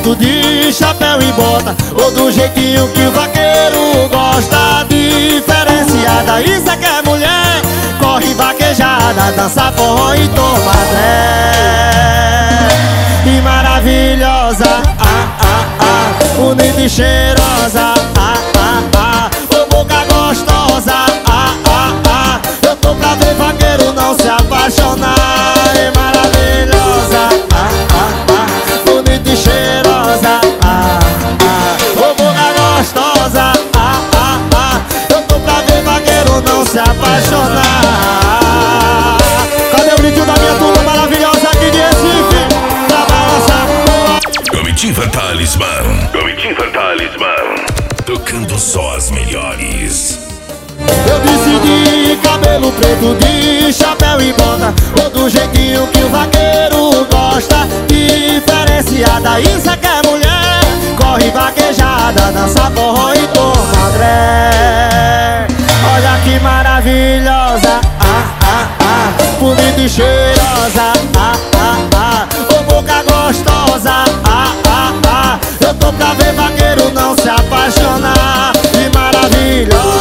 preto de chapéu e bota, ou do jeitinho que o vaqueiro gosta. Diferenciada, isso é que é mulher. Corre vaquejada, dança forró e toma dré. E maravilhosa, bonita e cheirosa, ô boca gostosa, eu tô pra ver vaqueiro não se apaixonar. E maravilhosa, bonita e cheirosa, ô boca gostosa, eu tô pra ver vaqueiro não se apaixonar. Cadê o grito da minha turma maravilhosa aqui de Recife? Pra balançar. Comitiva Talismã. Comitiva Talismã. Tocando só as melhores. Eu decidi cabelo preto de chapéu e bota, ou do jeitinho que o vaqueiro gosta. Diferenciada, isso é que é mulher. Corre vaquejada, dança forró e toma dré. Olha que maravilhosa, bonita e cheirosa, ô boca gostosa, eu tô pra ver vaqueiro não se apaixonar. E maravilhosa,